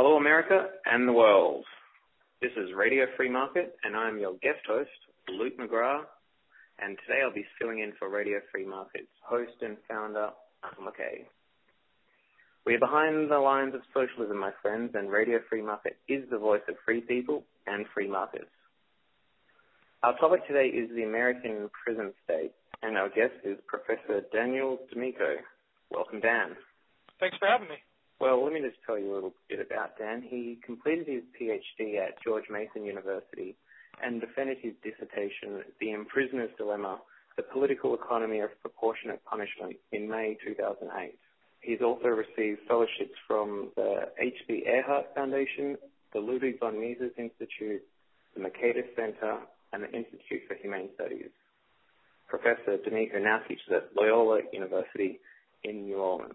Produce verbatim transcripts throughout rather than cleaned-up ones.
Hello, America and the world. This is Radio Free Market, and I'm your guest host, Luke McGrath, and today I'll be filling in for Radio Free Market's host and founder, Uncle McKay. We're behind the lines of socialism, my friends, and Radio Free Market is the voice of free people and free markets. Our topic today is the American prison state, and our guest is Professor Daniel D'Amico. Welcome, Dan. Thanks for having me. Well, let me just tell you a little bit about Dan. He completed his PhD at George Mason University and defended his dissertation, The Imprisoner's Dilemma, The Political Economy of Proportionate Punishment, in May two thousand eight. He's also received fellowships from the H B Earhart Foundation, the Ludwig von Mises Institute, the Mercatus Center, and the Institute for Humane Studies. Professor D'Amico now teaches at Loyola University in New Orleans.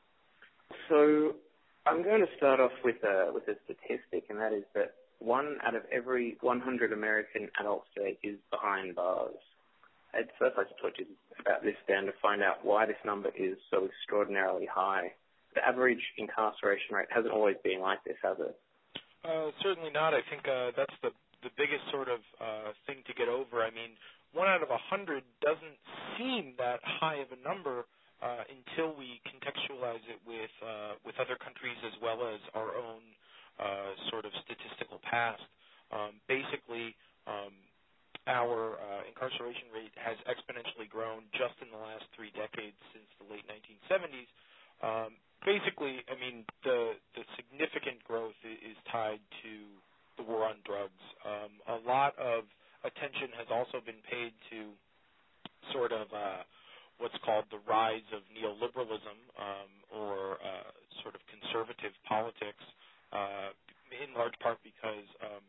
So I'm going to start off with a, with a statistic, and that is that one out of every one hundred American adults today is behind bars. I'd first like to talk to you about this, Dan, to find out why this number is so extraordinarily high. The average incarceration rate hasn't always been like this, has it? Uh, certainly not. I think uh, that's the, the biggest sort of uh, thing to get over. I mean, one out of a hundred doesn't seem that high of a number Uh, until we contextualize it with uh, with other countries as well as our own uh, sort of statistical past. Um, basically, um, our uh, incarceration rate has exponentially grown just in the last three decades since the late nineteen seventies. Um, basically, I mean, the, the significant growth is tied to the war on drugs. Um, a lot of attention has also been paid to sort of uh, what's called the rise of neoliberalism um, or uh, sort of conservative politics, uh, in large part because um,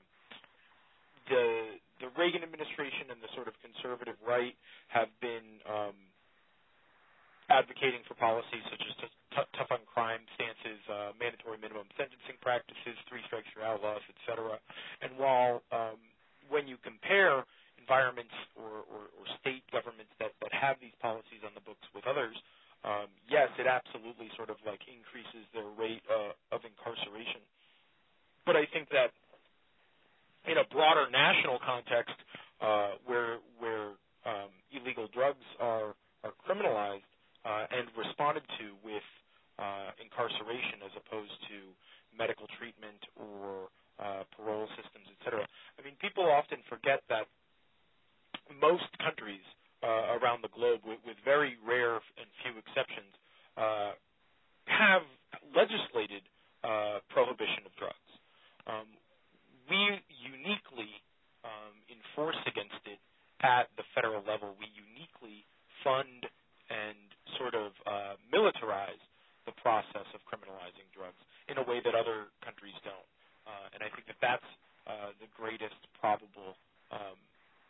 the the Reagan administration and the sort of conservative right have been um, advocating for policies such as t- t- tough on crime stances, uh, mandatory minimum sentencing practices, three strikes you're out laws, et cetera. And while um, when you compare environments or, or, or state governments that, that have these policies on the books with others, um, yes, it absolutely sort of like increases their rate uh, of incarceration. But I think that in a broader national context, uh, where where um, illegal drugs are are criminalized uh, and responded to with uh, incarceration as opposed to medical treatment or uh, parole systems, et cetera. I mean, people often forget that most countries uh, around the globe, with, with very rare and few exceptions, uh, have legislated uh, prohibition of drugs. Um, we uniquely um, enforce against it at the federal level. We uniquely fund and sort of uh, militarize the process of criminalizing drugs in a way that other countries don't. Uh, and I think that that's uh, the greatest probable um,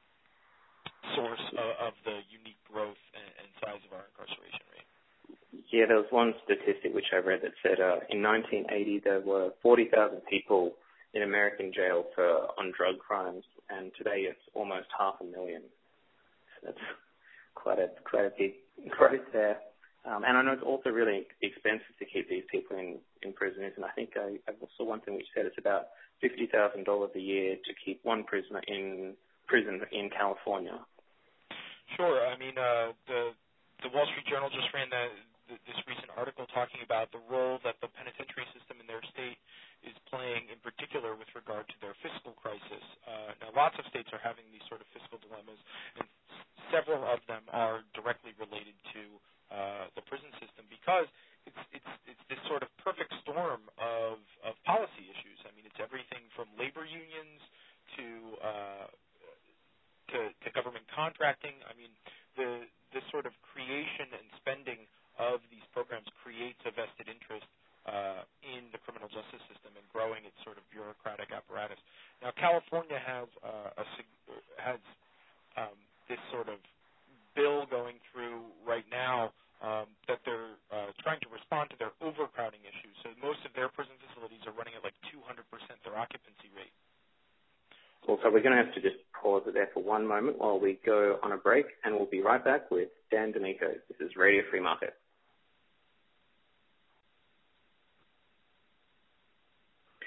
source of, of the unique growth and, and size of our incarceration rate. Yeah, there was one statistic which I read that said uh, in nineteen eighty there were forty thousand people in American jail for on drug crimes, and today it's almost half a million. So that's quite a quite a big growth there. Um, and I know it's also really expensive to keep these people in, in prison, and I think I, I saw one thing which said it's about fifty thousand dollars a year to keep one prisoner in prison in California. Sure. I mean, uh, the the Wall Street Journal just ran the, the, this recent article talking about the role that the penitentiary system in their state is playing, in particular with regard to their fiscal crisis. Uh, now, lots of states are having these sort of fiscal dilemmas, and several of them are directly related to uh, the prison system because it's it's it's this sort of perfect storm of of policy issues. I mean, it's everything from labor unions to uh, To, to government contracting. I mean, the the sort of creation and spending of these programs creates a vested interest uh, in the criminal justice system and growing its sort of bureaucratic apparatus. Now, California has uh, a has um, this sort of bill going through right now um, that they're uh, trying to respond to their overcrowding issues. So most of their prison facilities are running at like two hundred percent their occupancy rate. Well, so we're going to have to just pause it there for one moment while we go on a break, and we'll be right back with Dan D'Amico. This is Radio Free Market.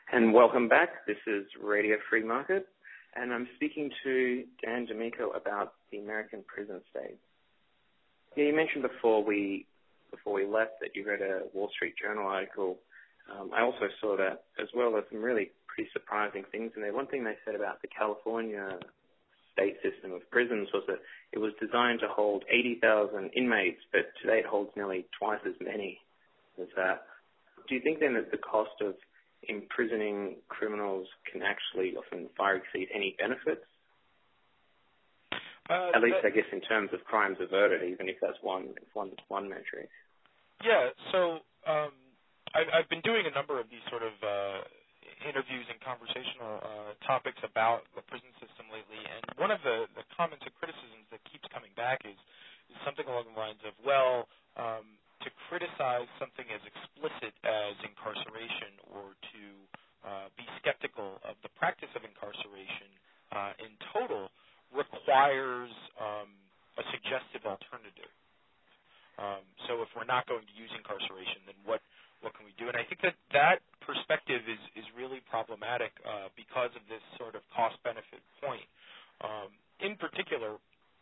And welcome back. This is Radio Free Market, and I'm speaking to Dan D'Amico about the American prison state. Yeah, you mentioned before we before we left that you read a Wall Street Journal article. Um, I also saw that as well. There's some really pretty surprising things in there. One thing they said about the California state system of prisons was that it was designed to hold eighty thousand inmates, but today it holds nearly twice as many as that. Do you think then that the cost of imprisoning criminals can actually often far exceed any benefits? Uh, At least, that, I guess, in terms of crimes averted, even if that's one one one metric. Yeah. So um, I've, I've been doing a number of these sort of uh, interviews and conversational uh, topics about the prison system lately, and one of the, the comments and criticisms that keeps coming back is, is something along the lines of, well, um, to criticize something as explicit as incarceration or to uh, be skeptical of the practice of incarceration uh, in total requires um, a suggestive alternative. Um, so if we're not going to use incarceration, then what, what can we do? And I think that that perspective is, is really problematic uh, because of this sort of cost-benefit point. Um, in particular,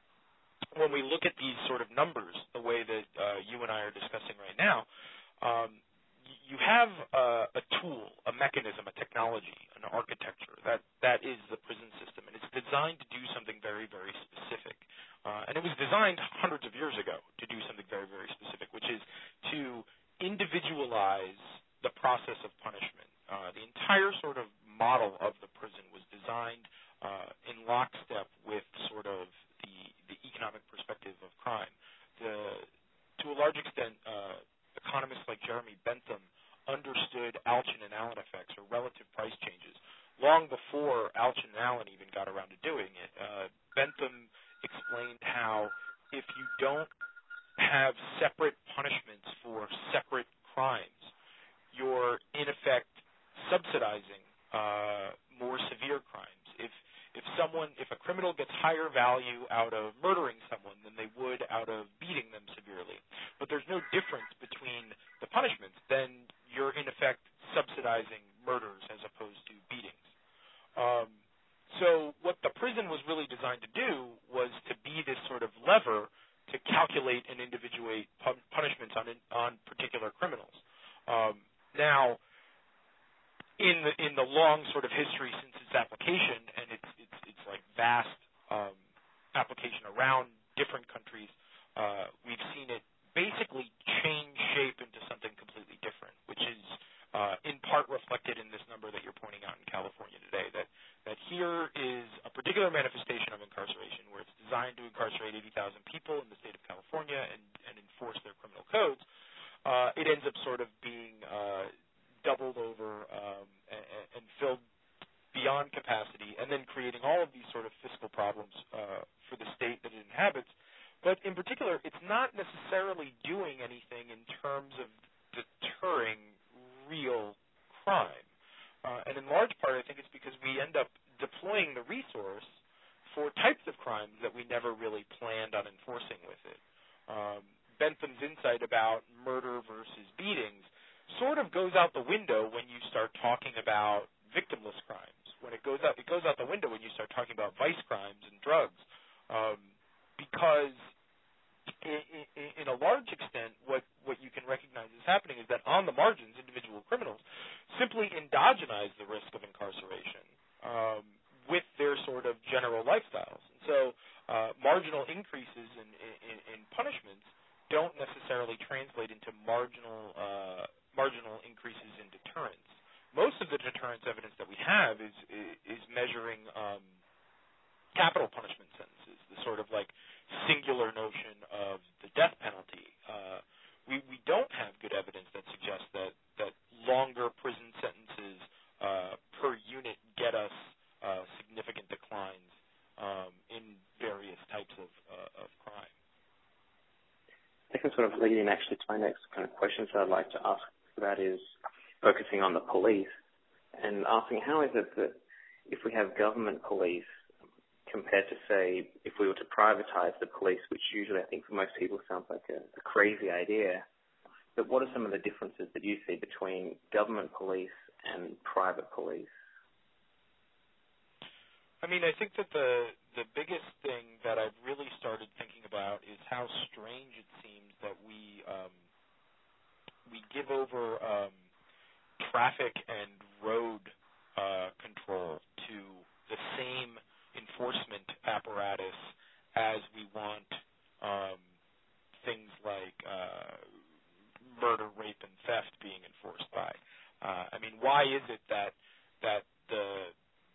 when we look at these sort of numbers, the way that uh, you and I are discussing right now, um, you have uh, a tool, a mechanism, a technology, an architecture. That that is the prison system, and it's designed to do something very, very specific. Uh, and it was designed hundreds of years ago to do something very, very specific, which is to individualize the process of punishment. Uh, the entire sort of model of the prison was designed uh, in lockstep with sort of the, the economic perspective of crime. The, to a large extent, uh, economists like Jeremy Bentham understood Alchin and Allen effects, or relative price changes, long before Alchin and Allen even got around to doing it. Uh, Bentham explained how if you don't have separate punishments for separate crimes, you're in effect subsidizing uh, more severe crimes. If if someone, if a criminal gets higher value out of murdering someone than they would out of beating them severely, but there's no difference between the punishments, then you're in effect subsidizing murders as opposed to beatings. Um, so what the prison was really designed to do was to be this sort of lever to calculate and individuate pun- punishments on on particular criminals. Um, now, in the in the long sort of history since its application, and it's it's it's like vast um, application around different countries, uh, we've seen it basically change shape into something completely different, which is uh, in part reflected in this number that you're pointing out in California today. That that here is a particular manifestation of incarceration where it's designed to incarcerate eighty thousand people in the state of California and, and enforce their criminal codes. Uh, it ends up sort of being uh, doubled over um, and, and filled beyond capacity, and then creating all of these sort of fiscal problems uh, for the state that it inhabits. But in particular, it's not necessarily doing anything in terms of deterring real crime. Uh, and in large part, I think it's because we end up deploying the resource for types of crimes that we never really planned on enforcing with it. Um, Bentham's insight about murder versus beatings sort of goes out the window when you start talking about victimless crimes. When it goes out, it goes out the window when you start talking about vice crimes and drugs, um, because in, in, in a large extent, what, what you can recognize is happening is that on the margins, individual criminals simply endogenize the risk of incarceration um, with their sort of general lifestyles. And so uh, marginal increases in, in, in punishments don't necessarily translate into marginal uh, marginal increases in deterrence. Most of the deterrence evidence that we have is is, is measuring um, capital punishment sentences, the sort of like singular notion of the death penalty. Uh, we we don't have good evidence that suggests that that longer prison sentences uh, per unit get us uh, significant declines um, in various types of uh, of crime. I can sort of lead in actually to my next kind of questions that I'd like to ask. That is focusing on the police and asking how is it that if we have government police compared to, say, if we were to privatize the police, which usually I think for most people sounds like a, a crazy idea, but what are some of the differences that you see between government police and private police? I mean, I think that the the biggest thing that I've really started thinking about is how strange it seems that we um, we give over um, traffic and road uh, control to the same enforcement apparatus as we want um, things like uh, murder, rape, and theft being enforced by. Uh, I mean, why is it that that the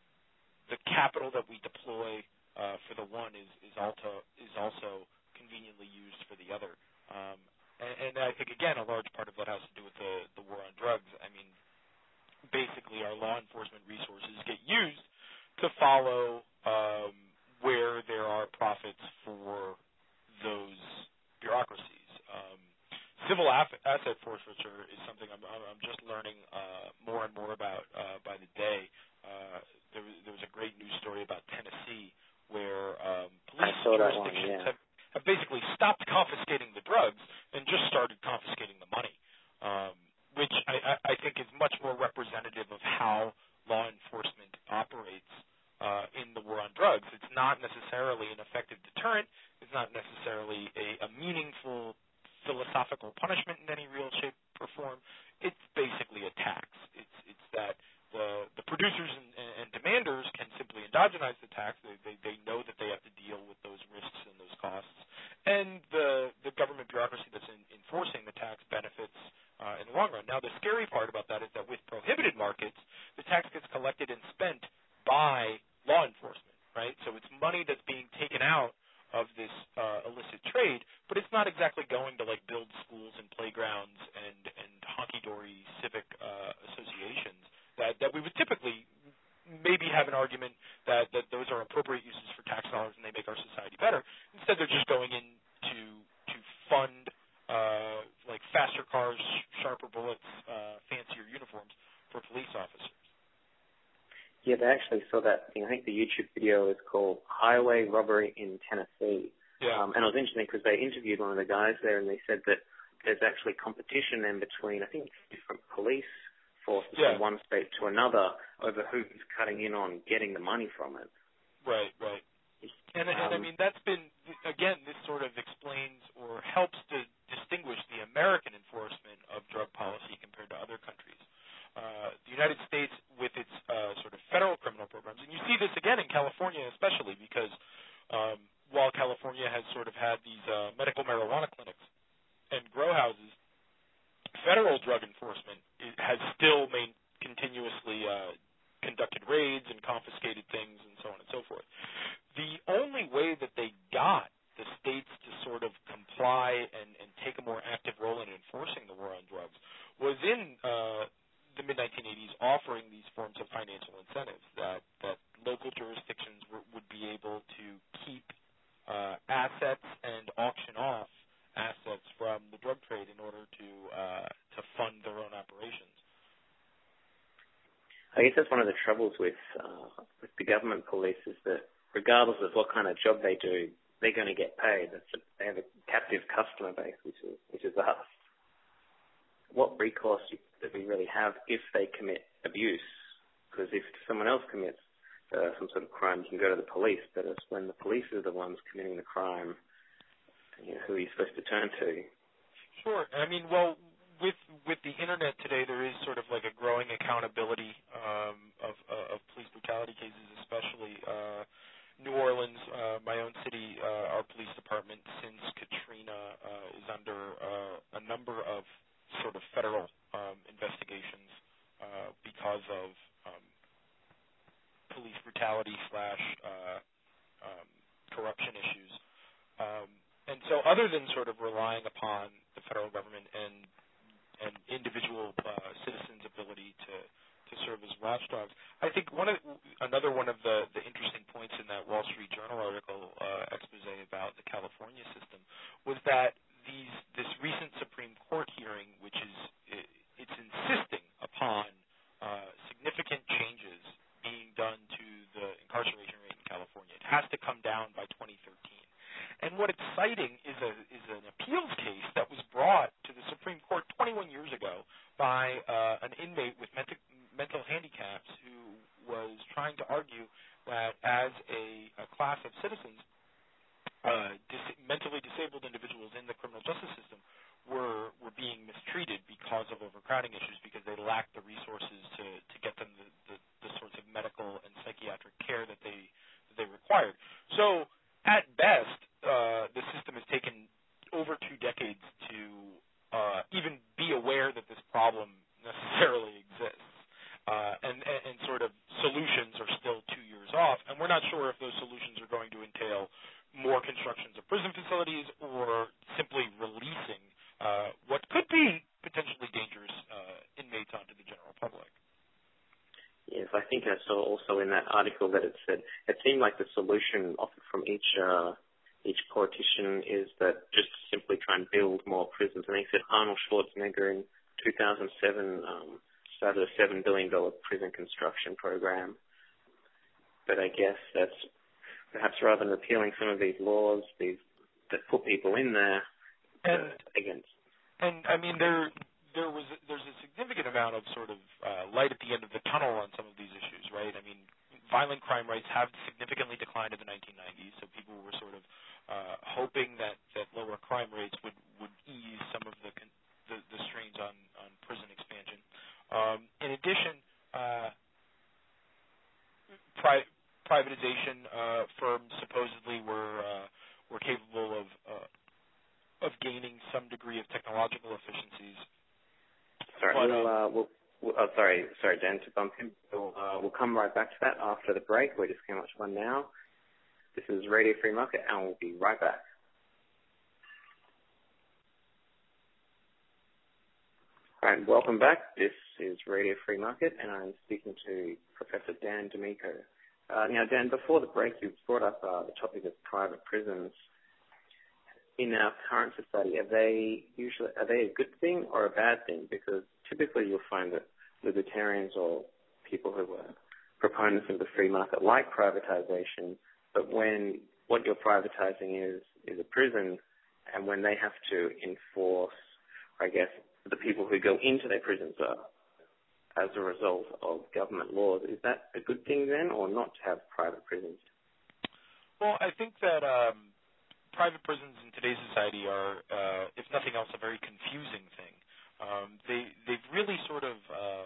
the capital that we deploy uh, for the one is is also is also conveniently used for the other? Um, and, and I think again, a large part of that has to do with the the war on drugs. I mean, basically, our law enforcement resources get used to follow um, where there are profits for those bureaucracies. Um, civil asset forfeiture is something I'm, I'm just learning uh, more and more about uh, by the day. Uh, there, was, there was a great news story about Tennessee where um, police jurisdictions one, yeah. have, have basically stopped confiscating the drugs and just started confiscating the money, um, which I, I think is much more representative of how law enforcement operates uh, in the war on drugs. It's not necessarily an effective deterrent. It's not necessarily a, a meaningful philosophical punishment in any real shape or form. It's basically a tax. It's it's that the the producers and, and demanders can simply endogenize the tax. They, they they know that they have to deal with those risks and those costs, and the the government bureaucracy that's in, enforcing the tax benefits uh, in the long run. Now, the scary part about that is that with prohibited markets, the tax gets collected and spent by law enforcement, right? So it's money that's being taken out of this uh, illicit trade, but it's not exactly going to like build schools and playgrounds and and honky-dory civic uh, associations that, that we would typically maybe have an argument that, that those are appropriate uses for tax dollars and they make our society better. Instead, they're just going in to to fund uh, like faster cars, sharper bullets, uh, fancier uniforms for police officers. Yeah, they actually saw that thing. I think the YouTube video is called Highway Robbery in Tennessee. Yeah. Um, and it was interesting because they interviewed one of the guys there and they said that there's actually competition then between, I think, different police forces yeah. from one state to another over who's cutting in on getting the money from it. Right, right. And, and I Um, mean, that's been, again, this sort of explains or helps to distinguish the American enforcement of drug policy compared to other countries. Uh, the United States, with its uh, sort of federal criminal programs, and you see this again in California especially because um, while California has sort of had these uh, medical marijuana clinics and grow houses, federal drug enforcement is, has still main, continuously uh, conducted raids and confiscated things and so on and so forth. The only way that they got the states to sort of comply and, and take a more active role in enforcing the war on drugs was in uh, the mid nineteen eighties offering these forms of financial incentives that, that local jurisdictions w- would be able to keep uh, assets and auction off assets from the drug trade in order to uh, to fund their own operations. I guess that's one of the troubles with uh, with the government police is that regardless of what kind of job they do, they're going to get paid. That's a, they have a captive customer base, which is which is us. What recourse do we really have if they commit abuse? Because if someone else commits uh, some sort of crime, you can go to the police. But it's when the police are the ones committing the crime, you know, who are you supposed to turn to? Sure. I mean, well, with with the internet today, there is sort of like a growing accountability um, of uh, of police brutality cases, especially uh, New Orleans, uh, my own city. Uh, our police department, since Katrina, uh, is under uh, a number of sort of federal um, investigations uh, because of um, police brutality slash uh, um, corruption issues. Um, and so other than sort of relying upon the federal government and and individual uh, citizens' ability to, to serve as watchdogs, I think one of another one of the, the interesting points in that Wall Street Journal article uh, expose about the California system was that these this recent Supreme Court hearing, which is it, it's insisting upon uh, significant changes being done to the incarceration rate in California. It has to come down by twenty thirteen. And what it's citing is a is an appeals case that was brought to the Supreme Court twenty-one years ago by uh, an inmate with mental, mental handicaps who was trying to argue that as a, a class of citizens, uh, dis- mentally disabled individuals in the criminal justice system were were being mistreated because of overcrowding issues, because they lacked the resources to, to get them the, the, the sorts of medical and psychiatric care that they that they required. So at best, uh, the system has taken over two decades to uh, even be aware that this problem necessarily exists. Uh, and, and, and sort of solutions are still two years off, and we're not sure if those solutions are going to entail more constructions of prison facilities or simply releasing uh, what could be potentially dangerous uh, inmates onto the general public. Yes, I think I saw also in that article that it said it seemed like the solution offered from each uh, each politician is that just simply try and build more prisons. And they said Arnold Schwarzenegger in two thousand seven um, started a seven billion dollars prison construction program. But I guess that's perhaps rather than repealing some of these laws these that put people in there and, uh, against. And I mean, there there was there's a significant amount of sort of uh, light at the end of the tunnel on some of these issues, right? I mean, violent crime rates have significantly declined in the nineteen nineties, so people were sort of uh, hoping that, that lower crime rates would, would ease some of the the, the strains on, on prison expansion. Um, in addition, uh, pri- privatization uh, firms supposedly were uh, were capable of uh, of gaining some degree of technological efficiencies. Sorry, but, we'll, um, uh, we'll, we'll oh, sorry, sorry, Dan, to bump him. We'll, uh, we'll come right back to that after the break. We're just coming much one now. This is Radio Free Market, and we'll be right back. All right, welcome back. This is Radio Free Market, and I'm speaking to Professor Dan D'Amico. Uh, now, Dan, before the break, you brought up uh, the topic of private prisons. In our current society, are they usually are they a good thing or a bad thing? Because typically you'll find that libertarians or people who are proponents of the free market like privatization, but when what you're privatizing is, is a prison, and when they have to enforce, I guess, the people who go into their prisons are as a result of government laws, is that a good thing then, or not to have private prisons? Well, I think that um, private prisons in today's society are, uh, if nothing else, a very confusing thing. Um, they, they've really sort of uh,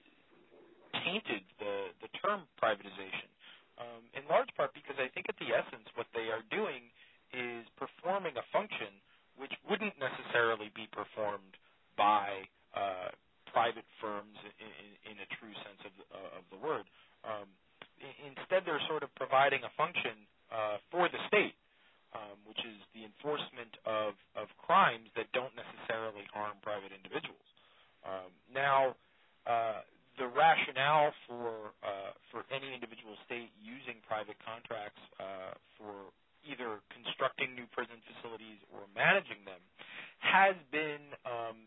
tainted the, the term privatization, um, in large part because I think at the essence what they are doing is performing a function which wouldn't necessarily be performed by uh, private firms in, in, in a true sense of the, uh, of the word. Um, instead, they're sort of providing a function uh, for the state, Um, which is the enforcement of, of crimes that don't necessarily harm private individuals. Um, now, uh, the rationale for uh, for any individual state using private contracts uh, for either constructing new prison facilities or managing them has been um,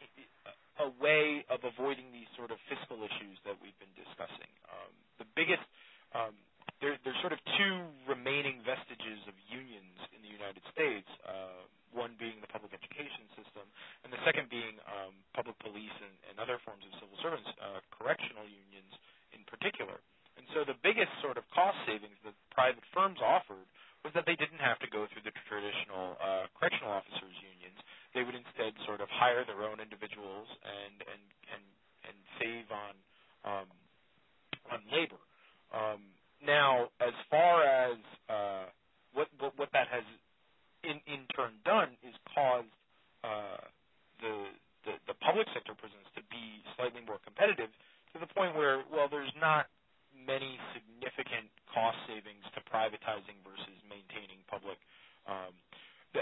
a way of avoiding these sort of fiscal issues that we've been discussing. Um, the biggest um, There, there's sort of two remaining vestiges of unions in the United States, uh, one being the public education system, and the second being um, public police and, and other forms of civil servants, uh, correctional unions in particular. And so the biggest sort of cost savings that private firms offered was that they didn't have to go through the traditional uh, correctional officers' unions. They would instead sort of hire their own individuals and and and, and save on um, on labor. Um, Now, as far as uh, what, what what that has in, in turn done is caused uh, the, the the public sector prisons to be slightly more competitive to the point where, well, there's not many significant cost savings to privatizing versus maintaining public. Um, the,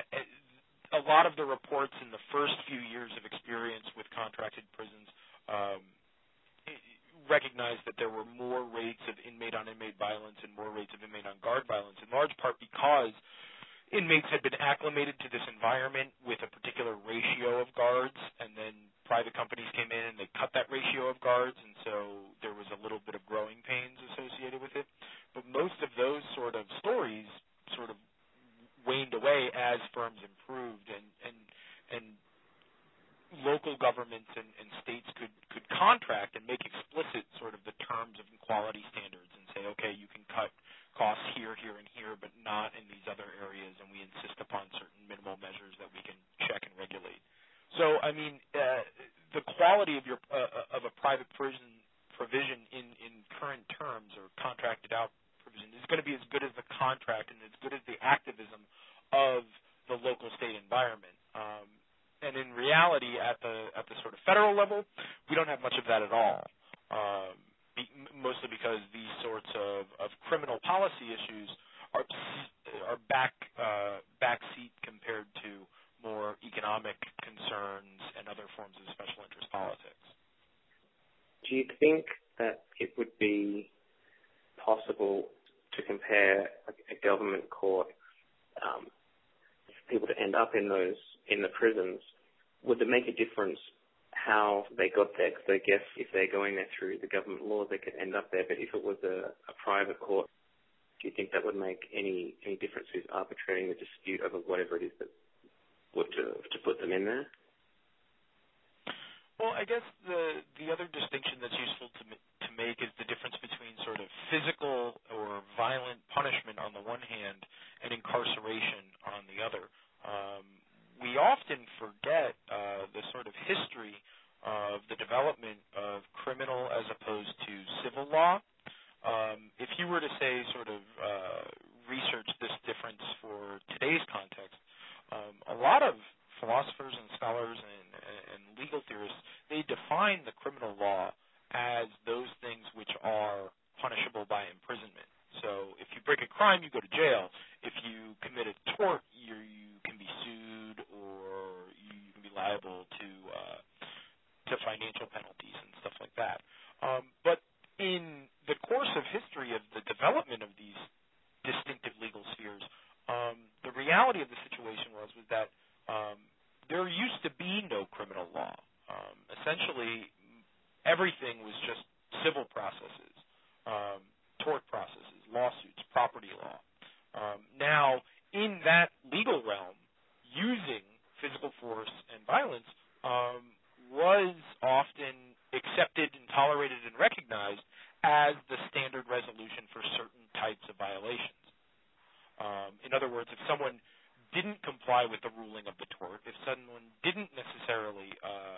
a lot of the reports in the first few years of experience with contracted prisons um, recognized that there were more rates of inmate-on-inmate violence and more rates of inmate-on-guard violence, in large part because inmates had been acclimated to this environment with a particular ratio of guards, and then private companies came in and they cut that ratio of guards, and so there was a little bit of growing pains associated with it. But most of those sort of stories sort of waned away as firms improved, and, and, and local governments and, and states could, could contract and make explicit sort of the terms of quality standards and say, okay, you can cut costs here, here, and here, but not in these other areas, and we insist upon certain minimal measures that we can check and regulate. So, I mean, uh, the quality of your uh, of a private prison provision in, in current terms or contracted out provision is going to be as good as the contract and as good as the activism of the local state environment. Um, and in reality, at the at the sort of federal level, we don't have much of that at all. Um, be, mostly because these sorts of, of criminal policy issues are are back uh, backseat compared to more economic concerns and other forms of special interest politics. Do you think that it would be possible to compare a, a government court um, people to end up in those in the prisons? Would it make a difference how they got there? Because I guess if they're going there through the government laws, they could end up there. But if it was a, a private court, do you think that would make any any difference who's arbitrating the dispute over whatever it is that would to, to put them in there? Well, I guess the the other distinction that's useful to to make is the difference between sort of physical or violent punishment on the one hand and incarceration on the other. Um, we often forget uh, the sort of history of the development of criminal as opposed to civil law. Um, if you were to say sort of uh, research this difference for today's context, um, a lot of philosophers and scholars and, and legal theorists, they define the criminal law as those things which are punishable by imprisonment. So if you break a crime, you go to jail. If you commit a tort, you you can be sued or you, you can be liable to uh, to financial penalties and stuff like that. Um, but in the course of history of the development of these distinctive legal spheres, um, the reality of the situation was was that um, there used to be no criminal law. Um, essentially, everything was just civil processes, um, tort processes, lawsuits, property law. Um, now, in that legal realm, using physical force and violence um, was often accepted and tolerated and recognized as the standard resolution for certain types of violations. Um, in other words, if someone didn't comply with the ruling of the tort, if someone didn't necessarily uh,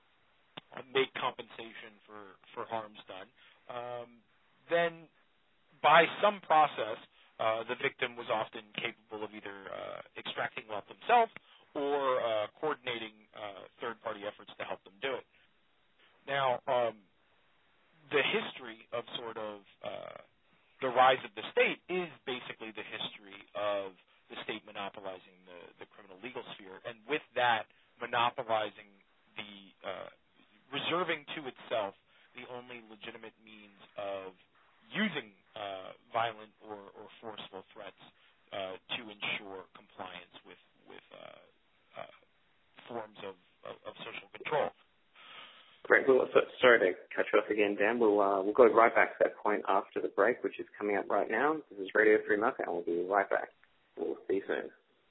make compensation for, for harms done, um, then by some process, uh, the victim was often capable of either uh, extracting wealth themselves or uh, coordinating uh, third-party efforts to help them do it. Now, um, the history of sort of uh, the rise of the state is basically the history of the state monopolizing the, the criminal legal sphere, and with that, monopolizing the, uh, reserving to itself the only legitimate means of using uh, violent or, or forceful threats uh, to ensure compliance with, with uh, uh, forms of, of, of social control. Great. Well, so, sorry to cut you off again, Dan. We'll uh, we'll go right back to that point after the break, which is coming up right now. This is Radio Free Market, and we'll be right back. We'll see you soon.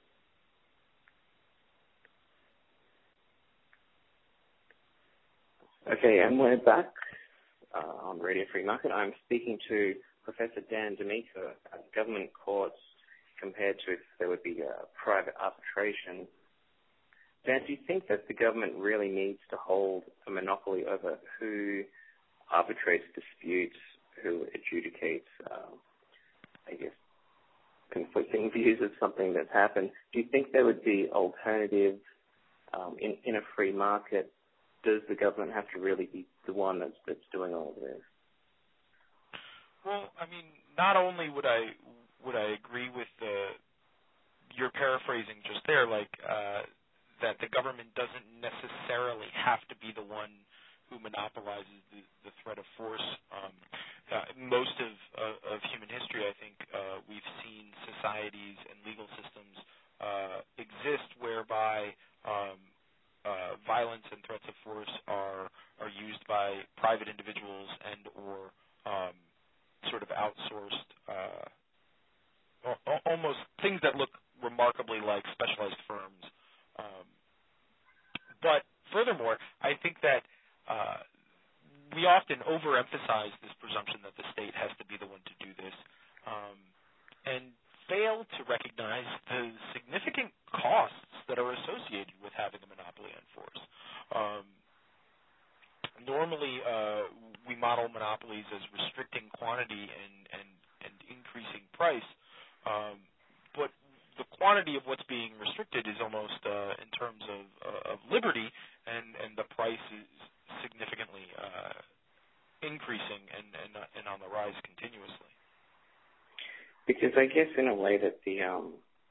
Okay, and we're back uh, on Radio Free Market. I'm speaking to Professor Dan D'Amico at government courts compared to if there would be a private arbitration. Dan, do you think that the government really needs to hold a monopoly over who arbitrates disputes, who adjudicates, uh, I guess, conflicting views of something that's happened? Do you think there would be alternatives um, in, in a free market? Does the government have to really be the one that's, that's doing all of this? Well, I mean, not only would I would I agree with the your paraphrasing just there, like uh, that the government doesn't necessarily have to be the one who monopolizes the, the threat of force. Um, uh, most of, uh, of human history, I think, uh, we've seen societies and legal systems uh, exist whereby um, uh, violence and threats of force are are used by private individuals and or um, sort of outsourced, uh, almost things that look remarkably like specialized firms. Um, but furthermore, I think that uh, we often overemphasize this presumption that the state has to be the one to do this, um, and fail to recognize the significant costs that are associated with having a monopoly on force. Um, normally, uh, we model monopolies as restricting quantity and, and, and increasing price, um, but the quantity of what's being restricted is almost uh, in terms of, uh, of liberty, and, and the price is significantly uh, increasing and, and, and on the rise continuously. Because I guess in a way that the um,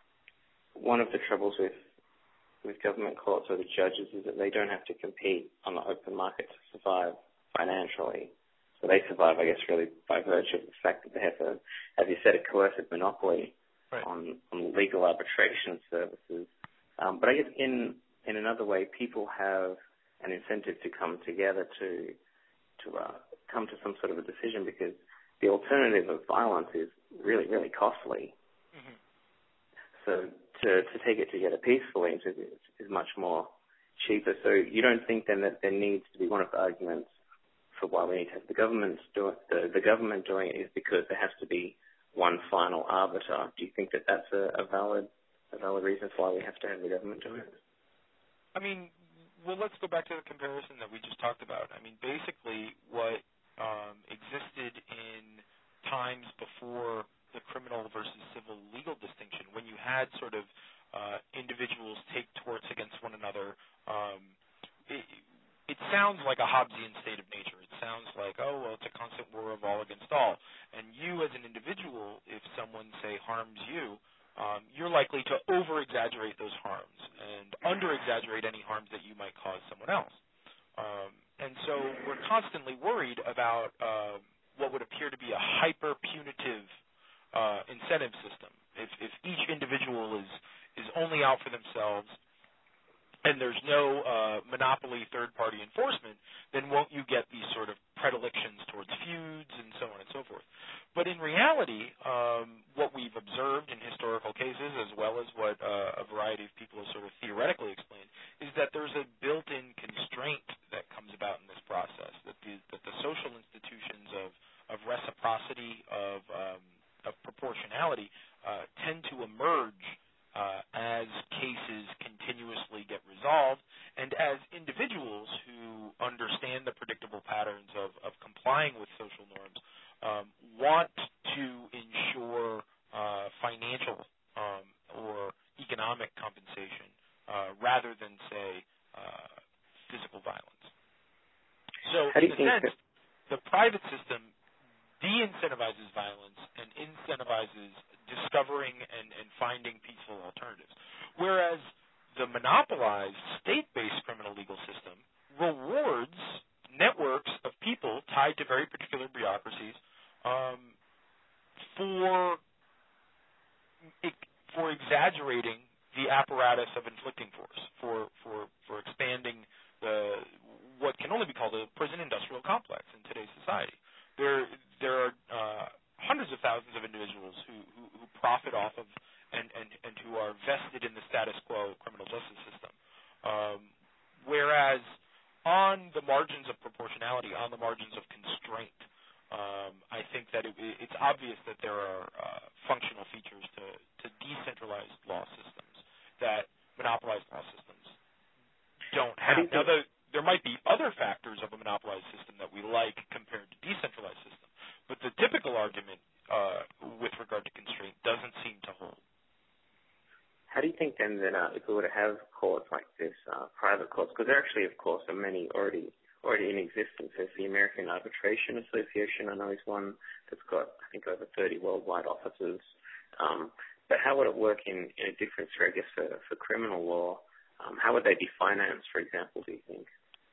one of the troubles with with government courts or the judges is that they don't have to compete on the open market to survive financially. So they survive, I guess, really by virtue of the fact that they have a, as you said, a coercive monopoly right. on, on legal arbitration services. Um, but I guess in in another way, people have an incentive to come together to to uh, come to some sort of a decision, because the alternative of violence is really, really costly. Mm-hmm. So to to take it together peacefully is, is much more cheaper. So you don't think then that there needs to be one of the arguments for why we need to have the government do it, the, the government doing it is because there has to be one final arbiter. Do you think that that's a, a valid a valid reason for why we have to have the government do it? I mean, well, let's go back to the comparison that we just talked about. I mean, basically what um, existed in times before the criminal versus civil legal distinction, when you had sort of uh, individuals take torts against one another, um, it, it sounds like a Hobbesian state of nature. It sounds like, oh, well, it's a constant war of all against all. And you as an individual, if someone, say, harms you, um, you're likely to over-exaggerate those harms and under-exaggerate any harms that you might cause someone else. Um, and so we're constantly worried about uh, what would appear to be a hyper-punitive Uh, incentive system. If, if each individual is is only out for themselves and there's no uh, monopoly third-party enforcement, then won't you get these sort of predilections towards feuds and so on and so forth. But in reality, um, what we've observed in historical cases, as well as what uh, a variety of people have sort of theoretically explained, is that there's a built-in constraint that comes about in this process, that the, that the social institutions of, of reciprocity, of um, of proportionality uh, tend to emerge uh, as cases continuously get resolved, and as individuals who understand the predictable patterns of, of complying with social norms um, want to ensure uh, financial um, or economic compensation uh, rather than, say, uh, physical violence. So, in a sense, the private system de-incentivizes violence and incentivizes discovering and, and finding peaceful alternatives. Whereas the monopolized state-based criminal legal system rewards networks of people tied to very particular bureaucracies um, for for exaggerating the apparatus of inflicting force, for for for expanding the what can only be called a prison industrial complex in today's society. There, there are uh, hundreds of thousands of individuals who, who, who profit off of and, and, and who are vested in the status quo criminal justice system. Um, whereas on the margins of proportionality, on the margins of constraint, um, I think that it, it's obvious that there are uh, functional features to, to decentralized law systems that monopolized law systems don't have. Do now, the There might be other factors of a monopolized system that we like compared to decentralized system, but the typical argument uh, with regard to constraint doesn't seem to hold. How do you think then that uh, if we were to have courts like this, uh, private courts, because there actually, of course, are many already already in existence. There's the American Arbitration Association, I know is one that's got, I think, over thirty worldwide offices. Um, but how would it work in, in a different sphere, I guess, for, for criminal law? Um, how would they be financed, for example, do you think?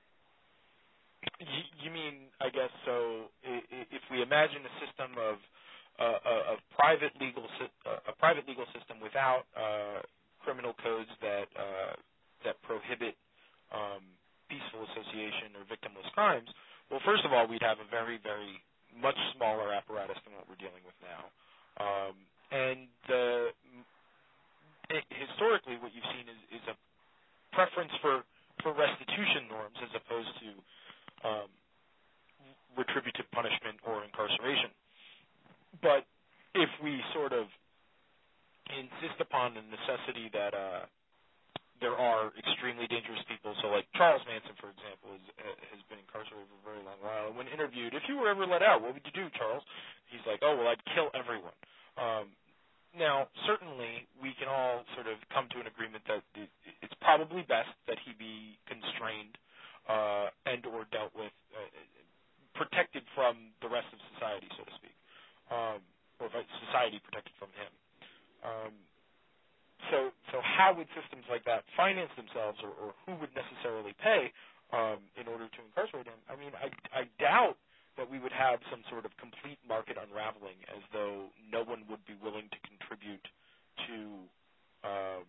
You mean, I guess, so if we imagine a system of uh, a private legal uh, a private legal system without uh, criminal codes that uh, that prohibit um, peaceful association or victimless crimes, well, first of all, we'd have a very, very much smaller apparatus than what we're dealing with now. Um, and the, it, historically, what you've seen is, is a preference for, for restitution norms as opposed to Um, retributive punishment or incarceration. But if we sort of insist upon the necessity that uh, there are extremely dangerous people, so like Charles Manson, for example, is, uh, has been incarcerated for a very long while. And when interviewed, if you were ever let out, what would you do, Charles? He's like, oh, well, I'd kill everyone. Um, now, certainly, we can all sort of come to an agreement that it, it's probably best that he be constrained uh, and or dealt with, uh, protected from the rest of society, so to speak, um, or society protected from him. Um, So, so how would systems like that finance themselves, or, or who would necessarily pay um, in order to incarcerate him? I mean, I, I doubt that we would have some sort of complete market unraveling, as though no one would be willing to contribute to um,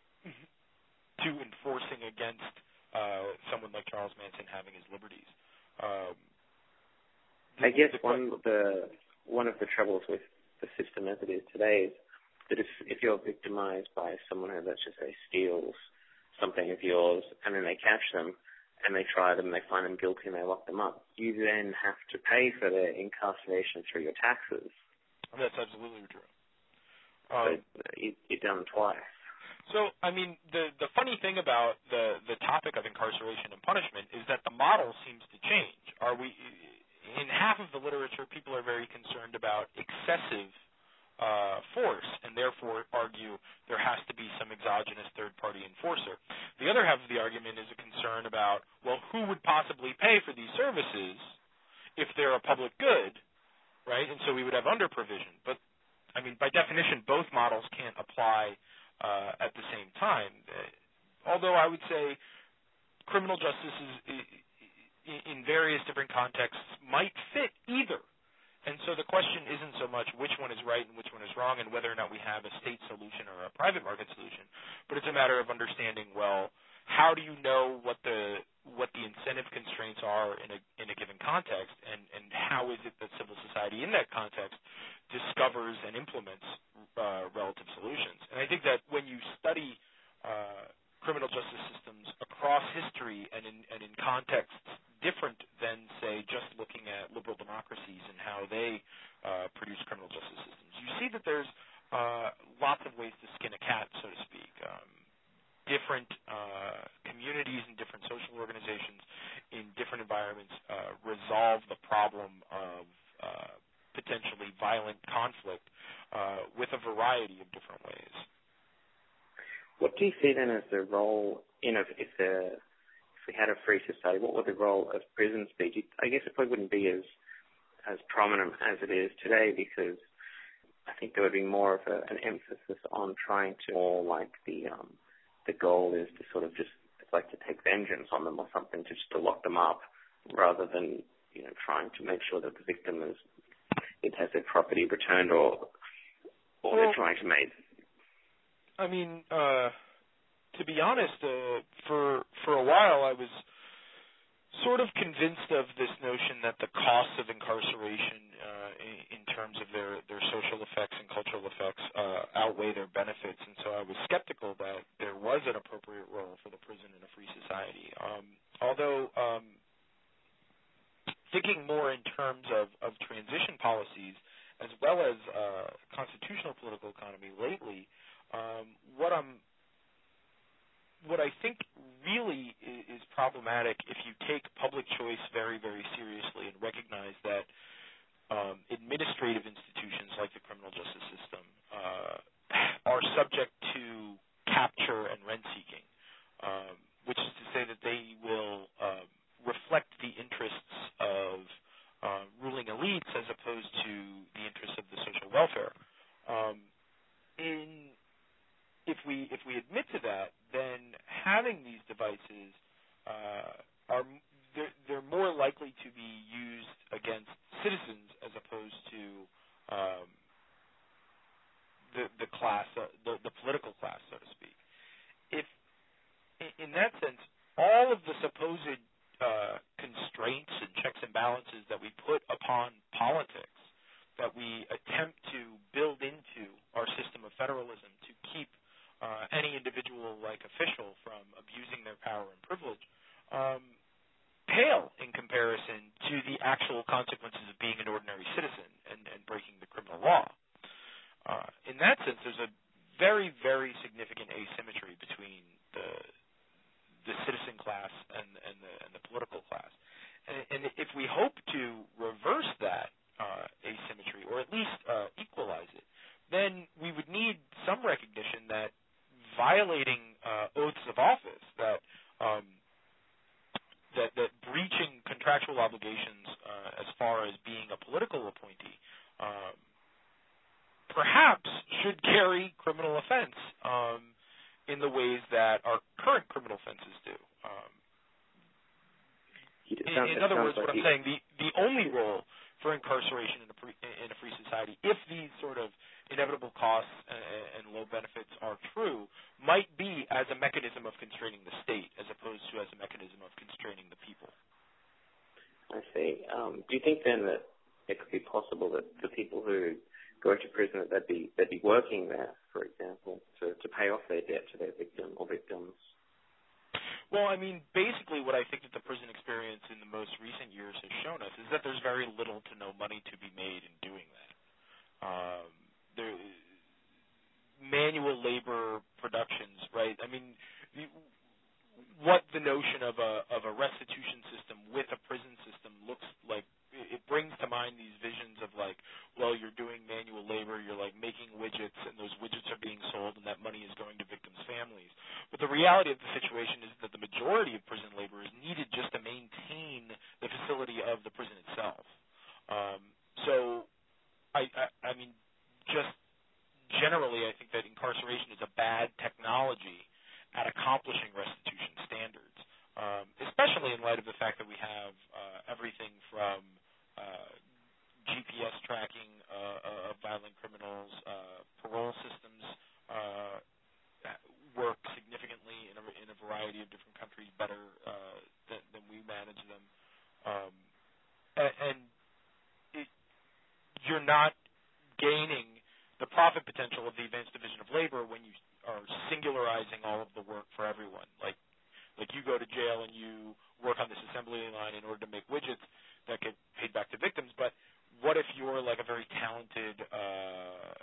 to enforcing against uh, someone like Charles Manson having his liberties. Um, the, I guess the, one of the one of the troubles with the system as it is today is that if, if you're victimized by someone who, let's just say, steals something of yours, and then they catch them, and they try them, and they find them guilty, and they lock them up, you then have to pay for their incarceration through your taxes. That's absolutely true. Um, so you, you're done twice. So, I mean, the the funny thing about the, the topic of incarceration and punishment is that the model seems to change. Are we, in half of the literature, people are very concerned about excessive Uh, force, and therefore argue there has to be some exogenous third-party enforcer. The other half of the argument is a concern about, well, who would possibly pay for these services if they're a public good, right? And so we would have under-provision. But, I mean, by definition, both models can't apply uh, at the same time. Uh, although I would say criminal justice is, in various different contexts, might fit either. And so the question isn't so much which one is right and which one is wrong and whether or not we have a state solution or a private market solution, but it's a matter of understanding, well, how do you know what the what the incentive constraints are in a in a given context, and, and how is it that civil society in that context discovers and implements uh, relative solutions? And I think that when you study uh, criminal justice systems across history and in and in contexts different than, say, just looking at liberal democracies and how they uh, produce criminal justice systems, you see that there's uh, lots of ways to skin a cat, so to speak. Um, different uh, communities and different social organizations in different environments uh, resolve the problem of uh, potentially violent conflict uh, with a variety of different ways. What do you see then as the role, you know, if the if we had a free society, what would the role of prisons be? I guess it probably wouldn't be as as prominent as it is today, because I think there would be more of a, an emphasis on trying to, more like the um, the goal is to sort of just like to take vengeance on them or something, to just to lock them up, rather than, you know, trying to make sure that the victim is it has their property returned, or or well, they're trying to make. I mean, uh, to be honest, uh, for for a while I was sort of convinced of this notion that the costs of incarceration uh, in, in terms of their, their social effects and cultural effects uh, outweigh their benefits, and so I was skeptical that there was an appropriate role for the prison in a free society. Um, although um, thinking more in terms of, of transition policies as well as uh, constitutional political economy lately, um, what I'm What I think really is problematic, if you take public choice very, very seriously and recognize that um, administrative institutions like the criminal justice system uh, are subject to capture and rent-seeking, um, which is to say that they will uh, reflect the interests of uh, ruling elites as opposed to the interests of the social welfare. Um, in If we if we admit to that, then having these devices uh, are they're, they're more likely to be used against citizens as opposed to um, the the class, uh, the the political class, so to speak. If in that sense, all of the supposed uh, constraints and checks and balances that we put upon politics, that we attempt to build into our system of federalism to keep Uh, any individual, like official, from abusing their power and privilege, um, pale in comparison to the actual consequences of being an ordinary citizen and, and breaking the criminal law. Uh, in that sense, there's a very, very significant asymmetry between the the citizen class and, and, the, and the political class. And, and if we hope to reverse that uh, asymmetry, or at least uh, equalize it, then we would need some recognition that violating uh, oaths of office, that um, that, that breaching contractual obligations uh, as far as being a political appointee, um, perhaps should carry criminal offense um, in the ways that our current criminal offenses do. Um, in, in other words, what I'm saying, the, the only role for incarceration in a, pre, in a free society, if these sort of inevitable costs and, and low benefits are true, might be as a mechanism of constraining the state as opposed to as a mechanism of constraining the people. I see. Um, do you think then that it could be possible that the people who go to prison, that they'd be, they'd be working there, for example, to, to pay off their debt to their victim or victims? Well, I mean, basically what I think that the prison experience in the most recent years has shown us is that there's very little to no money to be made in doing that. Um, there, manual labor productions, right? I mean, what the notion of a of a restitution system with a prison system looks like, it brings to mind these visions of like, well, you're doing manual labor, you're like making widgets, and those widgets are being sold, and that money is going to victims' families. But the reality of the situation is that the majority of prison labor is needed just to maintain the facility of the prison itself. Um, so, I, I, I mean, just generally, I think that incarceration is a bad technology at accomplishing restitution standards, um, especially in light of the fact that we have uh, everything from uh, G P S tracking uh, of violent criminals, uh, parole systems uh, work significantly in a, in a variety of different countries better uh, than, than we manage them, um, and, and it, you're not gaining the profit potential of the Advanced Division of Labor when you are singularizing all of the work for everyone. Like, like you go to jail and you work on this assembly line in order to make widgets that get paid back to victims, but what if you're like a very talented uh,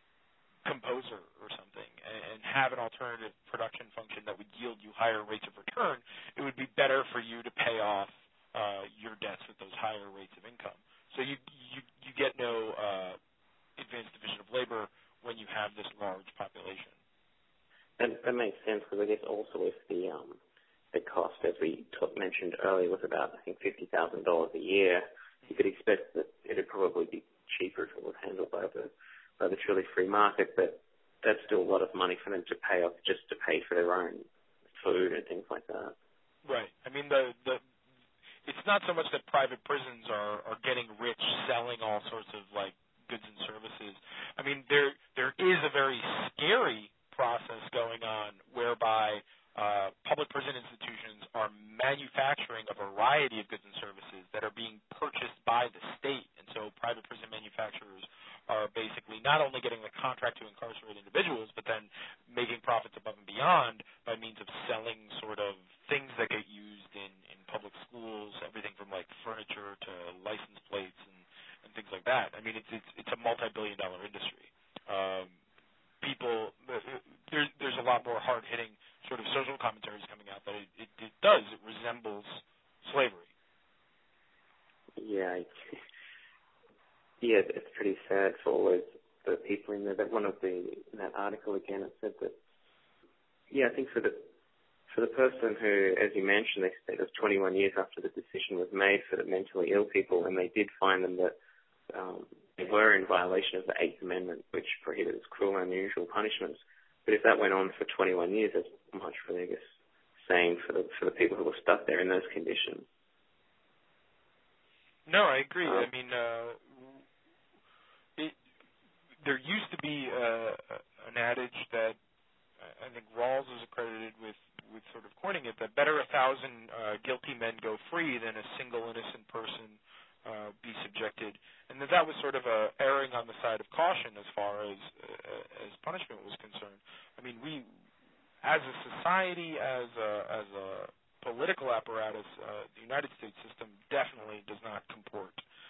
composer or something and, and have an alternative production function that would yield you higher rates of return? It would be better for you to pay off uh, your debts with those higher rates of income. So you you, you get no uh, Advanced Division of Labor when you have this large population. That, that makes sense, because I guess also if the um, the cost, as we t- mentioned earlier, was about, I think, fifty thousand dollars a year, you could expect that it would probably be cheaper if it was handled by the by the truly free market, but that's still a lot of money for them to pay off just to pay for their own food and things like that. Right. I mean, the the it's not so much that private prisons are, are getting rich selling all sorts of, like, goods and services. I mean, there there is a very scary process going on whereby uh, public prison institutions are manufacturing a variety of goods and services that are being purchased by the state. And so private prison manufacturers are basically not only getting the contract to incarcerate individuals, but then making profits above and beyond by means of selling sort of things that get used in, in public schools, everything from like furniture to license plates and, and things like that. I mean, it's it's, it's a multi-billion dollar industry. Um, people, there's, there's a lot more hard-hitting sort of social commentaries coming out that it, it, it does, it resembles slavery. Yeah, yeah, it's pretty sad for all those the people in there. That one of the in that article again, it said that, yeah, I think for the for the person who, as you mentioned, they said it was twenty-one years after the decision was made for the mentally ill people, and they did find them that um, they were in violation of the Eighth Amendment, which prohibits cruel and unusual punishments. But if that went on for twenty-one years, that's much really, I guess, saying for the for the people who were stuck there in those conditions. No, I agree. Um, I mean, uh, it, there used to be uh, an adage that I think Rawls is accredited with, with sort of coining it, that better a thousand uh, guilty men go free than a single innocent person uh, be subjected, and that that was sort of a erring on the side of caution as far as uh, as punishment was concerned. I mean, we, as a society, as a, as a political apparatus, uh, the United States system definitely does not comport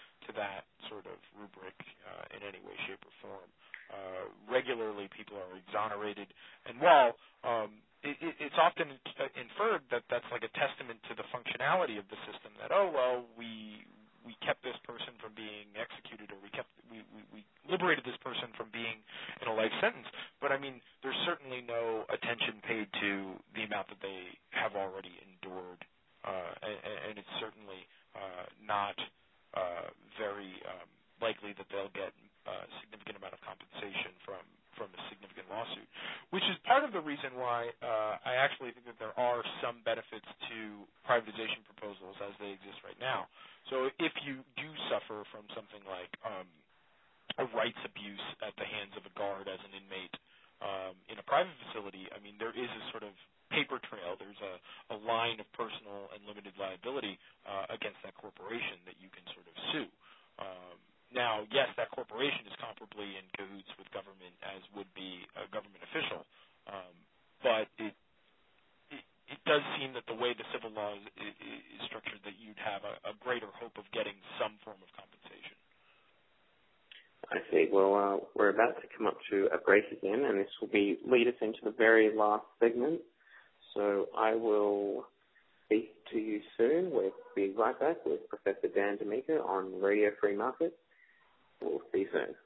people are exonerated. And while um, it, it, it's often inferred that that's like a testament to the functionality of the system, that, oh, well, we we kept this person from being executed, or we kept we, we, we liberated this person from being in a life sentence. But, I mean, there's certainly no attention paid to the amount that they have already endured, uh, and, and it's certainly uh, not uh, very um, likely that they'll get a significant amount of compensation from, from a significant lawsuit, which is part of the reason why uh, I actually think that there are some benefits to privatization proposals as they exist right now. So if you do suffer from something like um, a rights abuse at the hands of a guard as an inmate um, in a private facility, I mean, there is a sort of paper trail. There's a, a line of personal and limited liability uh, against that corporation that you can sort of sue. Um, now, yes, that corporation is comparably in cahoots with government as would be a government official, um, but it It does seem that the way the civil law is, is structured, that you'd have a, a greater hope of getting some form of compensation. I see. Well, uh, we're about to come up to a break again, and this will be lead us into the very last segment. So I will speak to you soon. We'll be right back with Professor Dan D'Amico on Radio Free Market. We'll see you soon.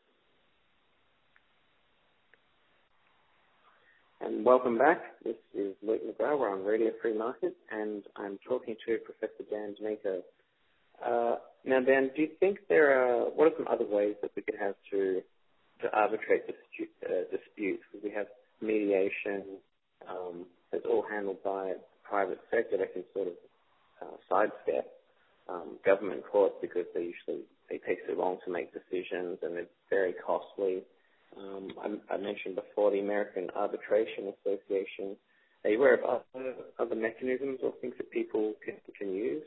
And welcome back. This is Luke McGrath. We're on Radio Free Market, and I'm talking to Professor Dan D'Amico. Uh, now, Dan, do you think there are, what are some other ways that we could have to to arbitrate dispute, uh, disputes? Because we have mediation, um, that's all handled by the private sector that can sort of uh, sidestep um, government courts because they usually they take so long to make decisions and they're very costly. Um, I, I mentioned before the American Arbitration Association. Are you aware of other, other mechanisms or things that people can, can use?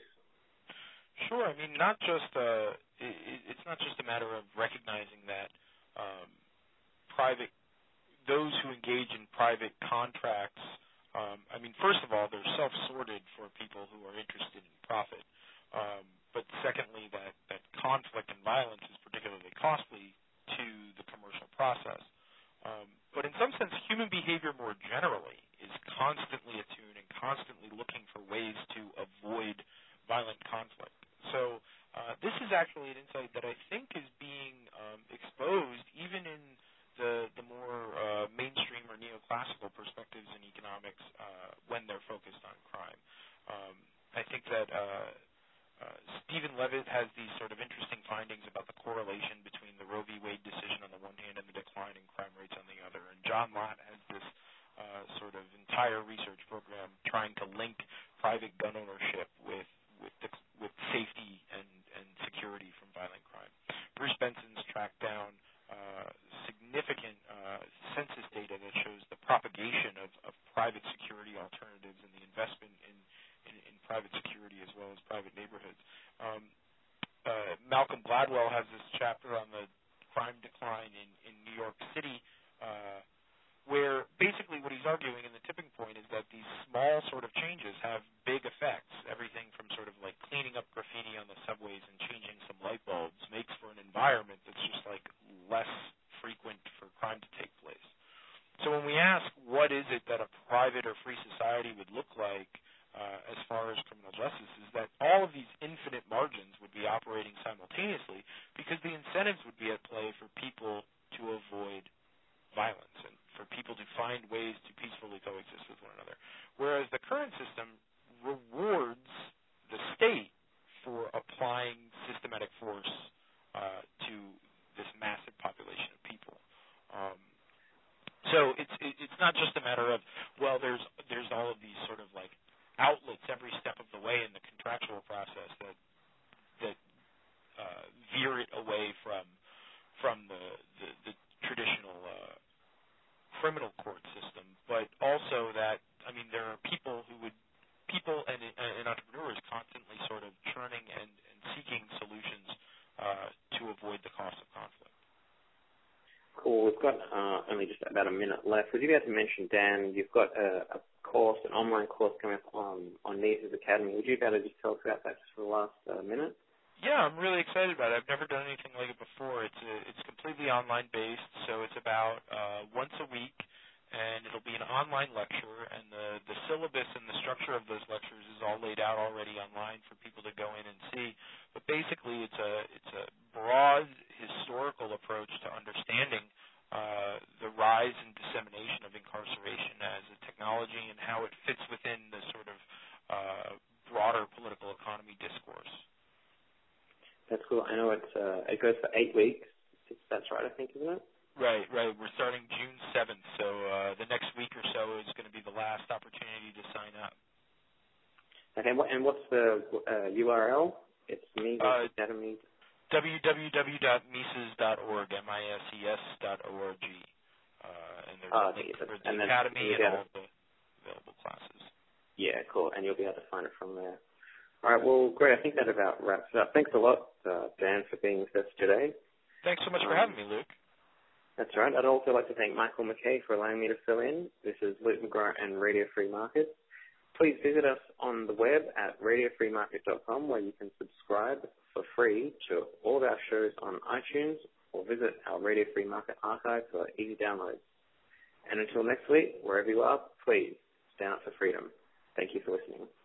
Sure. I mean, not just uh, it, it's not just a matter of recognizing that um, private those who engage in private contracts. Um, I mean, first of all, they're self-sorted for people who are interested in profit. Um, but secondly, that, that conflict and violence is particularly costly to the commercial process. Um, but in some sense, human behavior more generally is constantly attuned and constantly looking for ways to avoid violent conflict. So uh, this is actually an insight that I think is being um, exposed even in the, the more uh, mainstream or neoclassical perspectives in economics uh, when they're focused on crime. Um, I think that uh, Uh, Stephen Levitt has these sort of interesting findings about the correlation between the Roe v. Wade decision on the one hand and the decline in crime rates on the other. And John Lott has this uh, sort of entire research program trying to link private gun ownership with with, the, with safety and, and security from violent crime. Bruce Benson's tracked down uh, significant uh, census data that shows the propagation of, of private security alternatives and the investment in In, in private security as well as private neighborhoods. Um, uh, Malcolm Gladwell has this chapter on the crime decline in, in New York City, uh, where basically what he's arguing in the tipping point is that these small sort of changes have big effects. Everything from sort of like cleaning up graffiti on the subways and changing some light bulbs makes for an environment that's just like less frequent for crime to take place. So when we ask what is it that a private or free society would look like, Uh, as far as criminal justice, is that all of these infinite margins would be operating simultaneously because the incentives would be at play for people to avoid violence and for people to find ways to peacefully coexist with one another. Whereas the current system rewards the state for applying systematic force uh, to this massive population of people. Um, so it's it, it's not just a matter of, well, there's there's all of these sort of like outlets every step of the way in the contractual process that that uh, veer it away from from the the, the traditional uh, criminal court system, but also that I mean there are people who would people and, and entrepreneurs constantly sort of churning and, and seeking solutions uh, to avoid the cost of conflict. Cool. We've got uh, only just about a minute left. Would you be able to mention, Dan, you've got a, a course, an online course coming up on, on Nisa's Academy. Would you be able to just tell us about that just for the last uh, minute? Yeah, I'm really excited about it. I've never done anything like it before. It's a, it's completely online based, so it's about uh, once a week, and it'll be an online lecture. And the the syllabus and the structure of those lectures is all laid out already online for people to go in and see. But basically, it's a it's a broad historical approach to understanding uh, the rise and dissemination of incarceration as a technology and how it fits within the sort of uh, broader political economy discourse. That's cool. I know it's uh, it goes for eight weeks. That's right, I think, isn't it? Right, right. We're starting June seventh, so uh, the next week or so is going to be the last opportunity to sign up. Okay, and what's the uh, U R L? It's Mises Uh, Academy. w w w dot mises dot org, M I S E S dot O R G. Uh, and there's Oh, a link okay, for the and then academy and to, all of the available classes. Yeah, cool. And you'll be able to find it from there. All right, well, great. I think that about wraps it up. Thanks a lot, uh, Dan, for being with us today. Thanks so much um, for having me, Luke. That's right. I'd also like to thank Michael McKay for allowing me to fill in. This is Luke McGrath and Radio Free Market. Please visit us on the web at radio free market dot com, where you can subscribe for free to all of our shows on iTunes, or visit our Radio Free Market archive for easy downloads. And until next week, wherever you are, please stand up for freedom. Thank you for listening.